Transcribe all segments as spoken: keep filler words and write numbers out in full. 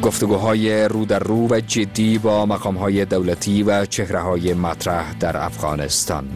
گفتگوهای رو در رو و جدی با مقامهای دولتی و چهره‌های مطرح در افغانستان.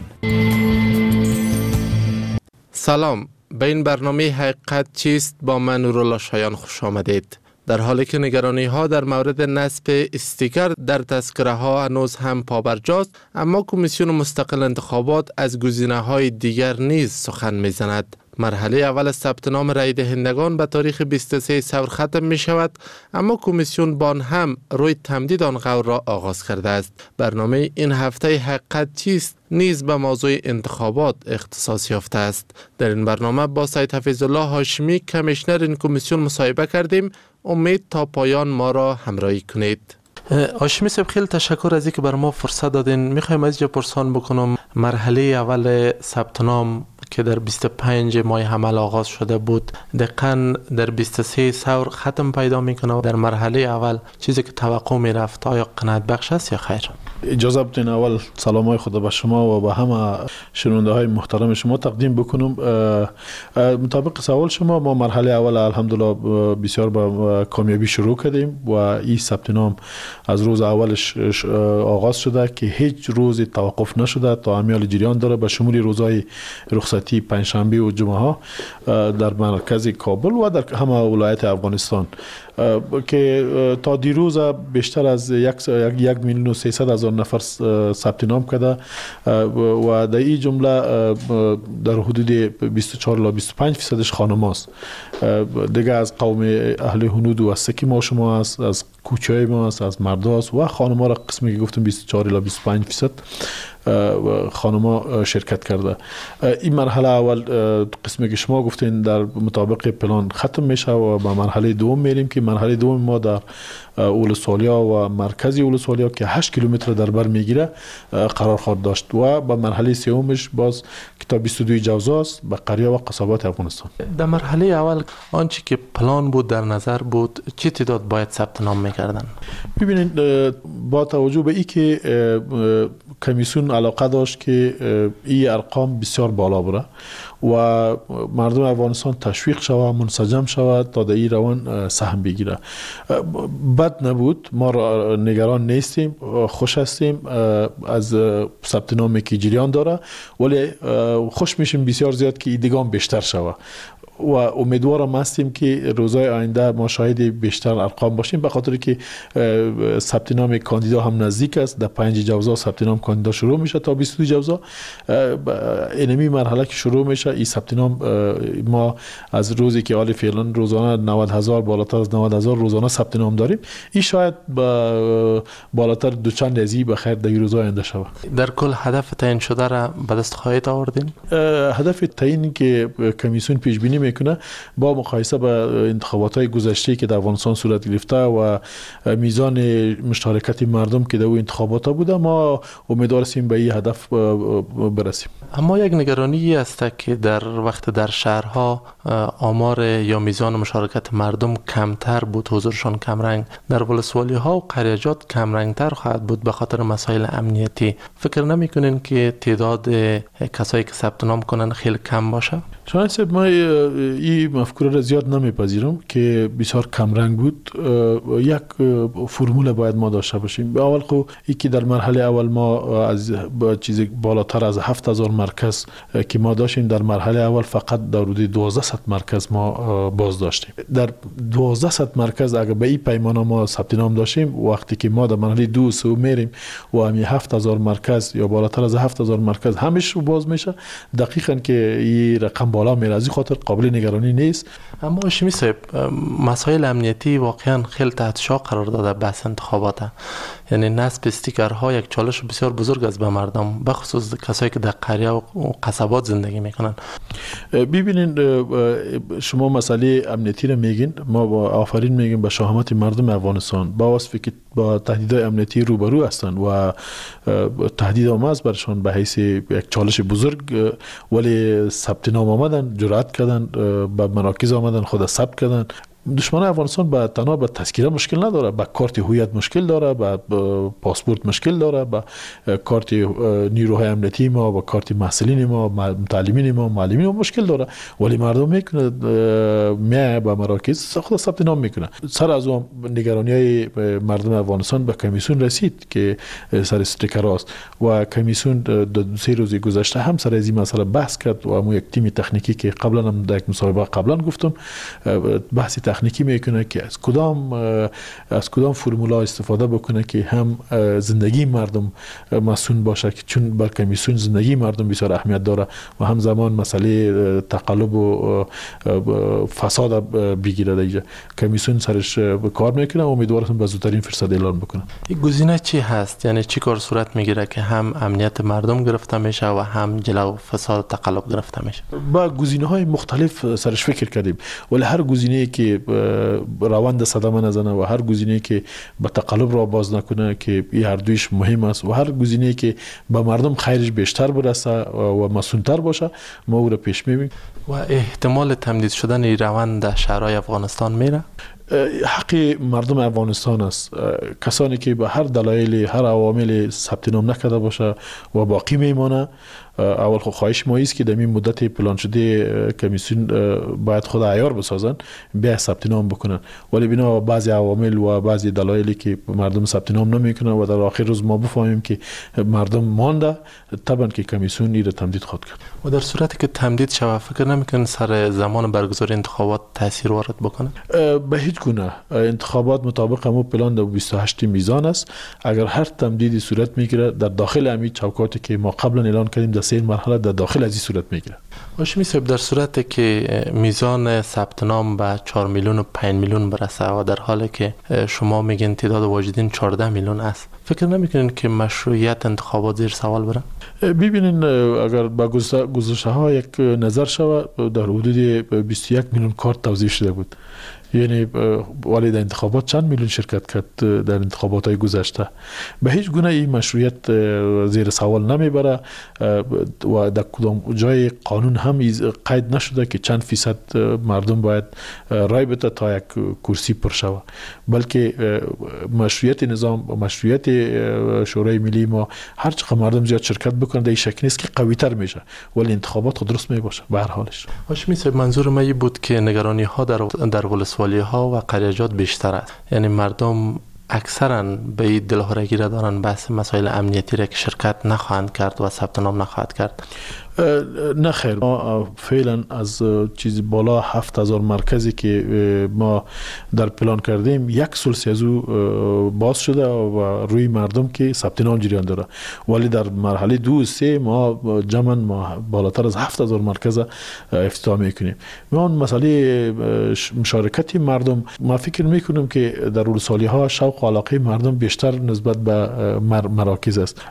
سلام، به این برنامه حقیقت چیست با من نورالله شایان خوش آمدید. در حالی که نگرانی ها در مورد نصب استیکر در تذکره ها هنوز هم پابرجاست، اما کمیسیون مستقل انتخابات از گزینه های دیگر نیز سخن میزند. مرحله اول ثبت نام رای دهندگان به تاریخ بیست و سه ثور ختم می شود، اما کمیسیون بان هم روی تمدید آن قول را آغاز کرده است. برنامه این هفته حقیقت چیست نیز به موضوع انتخابات اختصاص یافته است. در این برنامه با سید حفیظالله هاشمی کمیشنر این کمیسیون مصاحبه کردیم. امید تا پایان ما را همراهی کنید. هاشمی صاحب، خیلی تشکر از اینکه بر ما فرصت دادین. میخوایم از اینجا پرسان بکنم، مرحله اول ثبت نام که در بیست و پنج ماه حمل آغاز شده بود دقیقاً در بیست و سه ثور ختم پیدا میکنه و در مرحله اول چیزی که توقع میرفت آیا قناعت بخش است یا خیر؟ اجازه بدین اول سلام های خدا به شما و به همه شنونده های محترم شما تقدیم بکنم. مطابق سوال شما، ما مرحله اول الحمدلله بسیار با کامیابی شروع کردیم و این ثبت نام از روز اولش آغاز شده که هیچ روزی توقف نشده تا امیال جریان داره، به شمول روزهای رخصتی پنجشنبه و جمعه ها در مرکز کابل و در همه ولایت افغانستان که تا دیروز بیشتر از یک یک میلیون و سیصد هزار نفر ثبت نام کرده و در این جمله در حدود بیست و چهار تا بیست و پنج فیصدش خانم است. دیگه از قوم اهل هنود و سکی ما شما است، از کوچه ما است، از مردا است و خانم ها را قسمی که گفتم بیست و چهار تا بیست و پنج فیصد خانما شرکت کرده. این مرحله اول قسمی که شما گفتین در مطابق پلان ختم میشه و به مرحله دوم میریم که مرحله دوم ما در اولسوالیا و مرکزی اولسوالیا که هشت کیلومتر در بر میگیره قرار خواهد داشت و به مرحله سومش باز که تا بیست و دو جوزا است به قریه و قصابات افغانستان. در مرحله اول آنچه که پلان بود در نظر بود چه تعداد باید ثبت نام میکردن؟ ببینید، با توجه به این که کمیسیون علاقه داشت که این ارقام بسیار بالا بره و مردم افغانستان تشویق شود، منسجم شود تا در این روان سهم بگیره. بد نبود، ما نگران نیستیم، خوش هستیم از ثبت نامی که جریان داره، ولی خوش میشیم بسیار زیاد که این دیگه بیشتر شود و امیدوارم هستیم که روزهای آینده ما شاهد بیشتر ارقام باشیم، به خاطر که ثبت نام کاندیدا هم نزدیک است. در پنج جوزا ثبت نام کاندیدا شروع میشه تا بیست و دو جوزا. اینمی مرحله که شروع میشه این ثبت نام ما از روزی که حال فعلا روزانه نود هزار بالاتر از نود هزار روزانه ثبت نام داریم، این شاید بالاتر دو چند ازی به خیر در روزهای آینده شود. در کل هدف تعیین شده را به دست خواهید آوردین؟ هدف تعیین که کمیسیون پیش بینی کنه با مقایسه با انتخابات‌های گذشته که در افغانستان صورت گرفته و میزان مشارکت مردم که در اون انتخابات بوده، ما امیدوار هستیم به این هدف برسیم. اما یک نگرانی است که در وقت در شهرها آمار یا میزان مشارکت مردم کمتر بود، حضورشان کمرنگ، در ولسوالی‌ها و قریجات کمرنگتر خواهد بود به خاطر مسائل امنیتی. فکر نمی‌کنین که تعداد کسایی که ثبت نام کنن خیلی کم باشه؟ شاید صاحب، ما این مفکوره را زیاد نمیپذیرم که بسیار کمرنگ بود. یک فرمول باید ما داشته باشیم. به اول خو ای که در مرحله اول ما از چیز بالاتر از هفت هزار مرکز که ما داشتیم، در مرحله اول فقط در حدود دوازده مرکز ما باز داشتیم. در دوازده مرکز اگر به این پیمانه ما ثبت نام داشتیم، وقتی که ما در مرحله دو سو میریم و همین هفت هزار مرکز یا بالاتر از هفت هزار مرکز همش باز میشه، دقیقاً که این رقم بالا میره، از این خاطر قابل نگرانی نیست. اما هاشمی صاحب، مسائل امنیتی واقعا خیلی تحت شعاع قرار داده بحث انتخابات. یعنی نصب استیکرها یک چالش بسیار بزرگ است به مردم، به خصوص کسایی که در قریه و قصبات زندگی میکنن. ببینید، شما مسئله امنیتی رو میگین، ما با آفرین میگیم به شهامت مردم افغانستان، با وصفی که با تهدیدهای امنیتی روبرو هستند و تهدید هم است برشان به حیث یک چالش بزرگ، ولی ثبت نام آمدن، جرأت کردن، به مراکز آمدن، خود ثبت کردن. دشمن افغانستان به تنها به تذکره مشکل نداره، با کارت هویت مشکل داره، با پاسپورت مشکل داره، با کارت نیروهای امنیتی ما، با کارت محصلین ما، متعلمین ما، معلمین ما مشکل داره. ولی مردم میکنه میای به مراکز خود ثبت نام میکنه. سر از اون نگرانی های مردم افغانستان به کمیسیون رسید که سر استیکر است و کمیسیون دو سه روز گذشته هم سر از این مسئله بحث کرد و ما یک تیم تکنیکی که قبلا هم در یک مصاحبه قبلا گفتم بحث تکنیکی میکنه که از کدام از کدام فرمولا استفاده بکنه که هم زندگی مردم مسئول باشه، که چون بر کمیسیون زندگی مردم بسیار اهمیت داره و همزمان مسئله تقلب و فساد بگیره. دیگه کمیسیون سرش کار میکنه و امیدوارم به زودترین فرصت اعلان بکنه. این گزینه چی هست؟ یعنی چی کار صورت میگیره که هم امنیت مردم گرفته میشه و هم جلو فساد و تقلب گرفته میشه؟ با گزینه های مختلف سرش فکر کردیم، ولی هر گزینه‌ای که روند صدمه نزنه و هر گزینه‌ای که به تقلب را باز نکنه که این هر دویش مهم است و هر گزینه‌ای که به مردم خیرش بیشتر برسه و مسئول‌تر باشه ما او را پیش می‌بریم. و احتمال تمدید شدن این روند در شهرهای افغانستان میره؟ حق مردم افغانستان است. کسانی که به هر دلایل هر عوامل ثبت نام نکرده باشه و باقی میمانه، اول خو خواهش ما است که در این مدت پلان شده کمیسیون باید خود عیار بسازن بیا ثبت نام بکنن، ولی بنا بعضی عوامل و بعضی دلایلی که مردم ثبت نام نمیکنن و در آخر روز ما بفهمیم که مردم مانده، طبعا که کمیسیون این را تمدید خواهد کرد. و در صورتی که تمدید شود فکر نمیکنن سر زمان برگزاری انتخابات تاثیر وارد بکنه؟ به هیچ گونه. انتخابات مطابق همون پلان در بیست و هشت میزان است. اگر هر تمدیدی صورت میگیره در داخل همین چوکاتی که ما قبلا اعلان کردیم در سه مرحله در داخل از این صورت میگیره. هاشمی صاحب، در صورتی که میزان ثبت نام به چهار میلیون و پنج میلیون برسه و در حالی که شما میگین تعداد واجدین چهارده میلیون است، فکر نمیکنین که مشروعیت انتخابات زیر سوال بره؟ ببینین اگر با گزارش ها یک نظر شود در حدود بیست و یک میلیون کارت توزیع شده بود، یعنی ولی در انتخابات چند میلیون شرکت کرد در انتخابات های گذشته. به هیچ گونه این مشروعیت زیر سوال نمیبره و در کدام جای قانون هم قید نشده که چند فیصد مردم باید رای بده تا یک کرسی پر شود، بلکه مشروعیت نظام و مشروعیت شورای ملی ما هر چقدر مردم زیاد شرکت بکنه در این شکل نیست که قوی تر میشه، ولی انتخابات خود درست میباشه به هر حالش. هاشمی صاحب، منظور من این بود که نگرانی ها در در ولسوالی ها و قریجات بیشتر است، یعنی مردم اکثرا به این دلهرگیره دارن بحث مسائل امنیتی را که شرکت نخواهند کرد و ثبت نام نخواهد کرد. نه خیر، ما فعلا از چیزی بالا هفت هزار مرکزی که ما در پلان کردیم یک سلسی از او باز شده و روی مردم که ثبت نام جریان داره، ولی در مرحله دو و سه ما جمعاً ما بالاتر از هفت هزار مرکز افتتاح میکنیم. ما اون مسئله مشارکت مردم ما فکر میکنیم که در ولسوالی ها شوق و علاقه مردم بیشتر نسبت به مراکز است.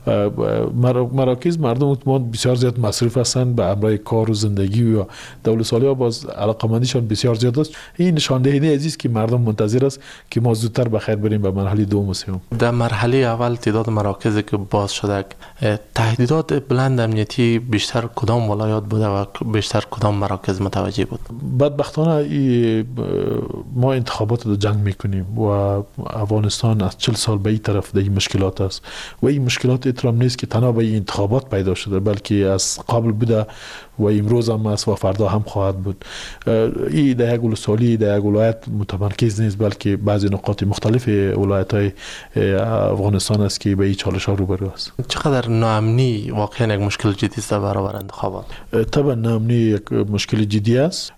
مراکز مردم اعتماد بسیار زیاد مصرف هستند به امرای کار و زندگی و دولت‌سالی ها باز علاقمندیشان بسیار زیاد است. این نشان دهنده عزیز که مردم منتظر است که ما زودتر بخیر بریم به مرحله دوم و سوم. در مرحله اول تعداد مراکزی که باز شده، تهدیدات بلند امنیتی بیشتر کدام ولایات بوده و بیشتر کدام مراکز متوجه بود؟ بدبختانه ما انتخابات رو جنگ میکنیم و افغانستان از چهل سال به این طرف در این مشکلات است و این مشکلات اترام نیست که تنها به این انتخابات پیدا شده، بلکه از قبل بوده و امروز هم است و فردا هم خواهد بود. این در یک ولسوالی در یک ولایت متمرکز نیست، بلکه بعضی نقاط مختلف ولایت های افغانستان است که به این چالش ها روبرو است. چقدر ناامنی واقعا یک مشکل جدی است در برابر انتخابات؟ طبعا ناامنی یک مشکل جدی است،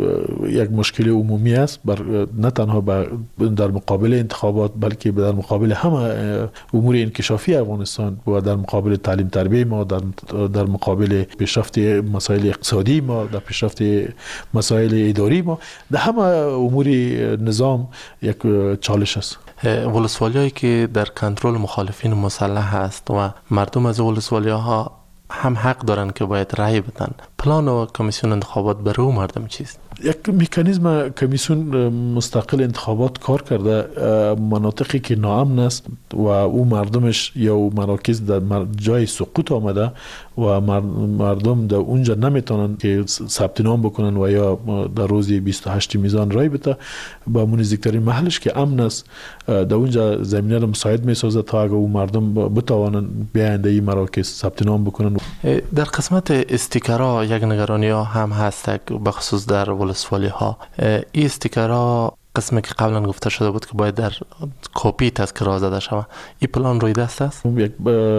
یک مشکل عمومی است، بر نه تنها در مقابل انتخابات بلکه در مقابل همه امور انکشافی افغانستان و در مقابل تعلیم تربیت ما، در در مقابل پیشرفت مسائل اقتصادی ما، در پیشرفت مسائل اداری ما، در همه امور نظام یک چالش است. ولسوالیایی که در کنترل مخالفین مسلح هست و مردم از ولسوالی‌ها هم حق دارن که باید رأی بدن، پلان و کمیسیون انتخابات برای مردم چیست؟ یک مکانیزم کمیسیون مستقل انتخابات کار کرده مناطقی که ناامن است و او مردمش یا او مراکز در جای سقوط آمده و مردم در اونجا نمیتونن که ثبت نام بکنن و یا در روز بیست و هشت میزان رای بده، با نزدیکترین محلش که امن است در اونجا زمینه را مساعد میسازه تا اگر اون مردم بتوانن بیاین در این مراکز ثبت نام بکنن. در قسمت استیکرها یک نگرانی ها هم هست، به خصوص در ولسوالی ها. این استیکرها قسمی که قبلا گفته شده بود که باید در کپی تذکره زده شود، این پلان روی دست است؟ یک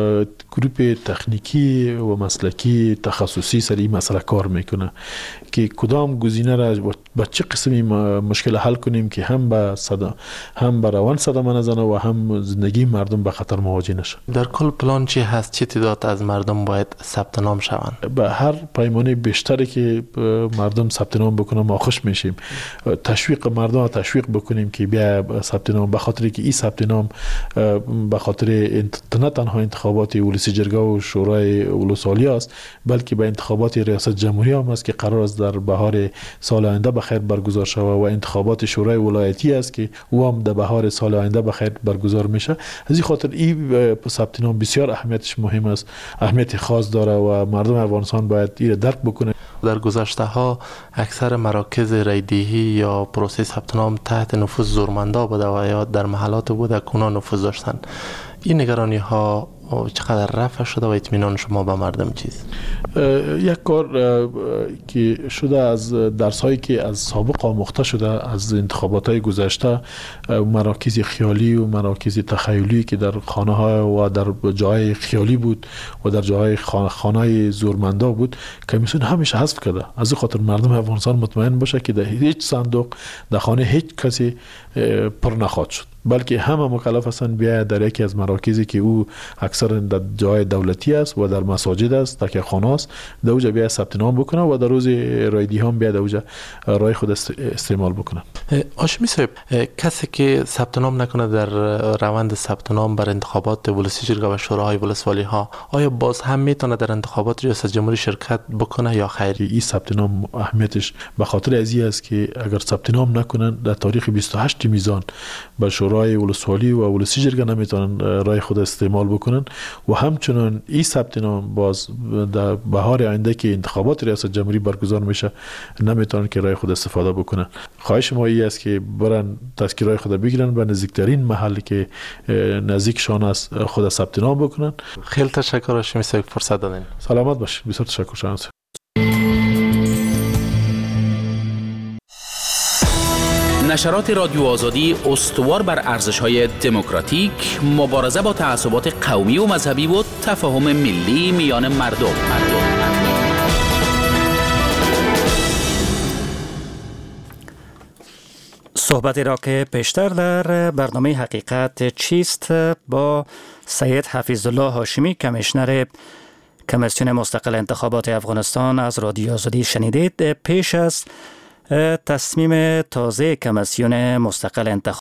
گروه تکنیکی و مسلکی تخصصی سر این مسئله کار میکنه که کدام گزینه را با چه قسمی مشکل حل کنیم که هم به صدا هم به روان صدمه نزنه و هم زندگی مردم به خطر مواجه نشه. در کل پلان چی هست؟ چه تعداد از مردم باید ثبت نام شوند؟ به هر پیمانه بیشتری که مردم ثبت نام بکنن ما خوش میشیم. تشویق مردم تشویق بکنیم که بیا ثبت نام، به خاطر که این ثبت نام به خاطر نه تنها انتخابات ولسی جرگه و شورای ولسوالی است، بلکه به انتخابات ریاست جمهوری هم است که قرار است در بهار سال آینده بخیر برگزار شود و انتخابات شورای ولایتی است که او هم در بهار سال آینده بخیر برگزار میشه. از این خاطر این ثبت نام بسیار اهمیتش مهم است، اهمیت خاص داره و مردم افغانستان باید این درک بکنه. در گذشته ها اکثر مراکز رایدهی یا پروسه ثبت نام تحت نفوذ زورمندا بوده و یا در محلات بوده که اونا نفوذ داشتن. این نگرانی ها چقدر رفع شده و اطمینان شما به مردم چیست؟ یک کار که شده از درس هایی که از سابق آموخته شده از انتخابات های گذشته، مراکز خیالی و مراکز تخیلی که در خانه ها و در جای خیالی بود و در جای خانه های زورمندا بود، کمیسیون همیشه حذف کرده. از این خاطر مردم افغانستان مطمئن باشه که در هیچ صندوق در خانه هیچ کسی پر نخواهد شد، بلکه همه مکلف هستند بیا در یکی از مراکزی که او اکثر در جای دولتی است و در مساجد است، تکیه خانه است، در اونجا بیا ثبت نام بکنه و در روز رایدی هم بیا در اونجا رای خود استعمال بکنه. هاشمی صاحب، کسی که ثبت نام نکنه در روند ثبت نام بر انتخابات ولسی جرگه و شوراهای ولسوالی ها، آیا باز هم میتونه در انتخابات ریاست جمهوری شرکت بکنه یا خیر؟ این ثبت نام اهمیتش به خاطر ازی است که اگر ثبت نام نکنن در تاریخ بیست و هشت میزان بر شورای ولسوالی و ولسی جرگه نمیتونن رای خود استعمال بکنن و همچنان این ثبت نام باز در بهار آینده که انتخابات ریاست جمهوری برگزار میشه نمیتونن که رای خود استفاده بکنن. خواهش ما این است که برن تذکره خود بگیرن و نزدیکترین محل که نزدیکشان است خود ثبت نام بکنن. خیلی تشکر هاشمی صاحب فرصت دادین. سلامت باشید. بسیار تشکر شما. نشرات رادیو آزادی استوار بر ارزش‌های دموکراتیک، مبارزه با تعصبات قومی و مذهبی و تفاهم ملی میان مردم. صحبتی را که پیشتر در برنامه حقیقت چیست با سید حفیظالله هاشمی کمیشنر کمیسیون مستقل انتخابات افغانستان از رادیو آزادی شنیدید. پیش از تصمیم تازه کمیسیون مستقل انتخابات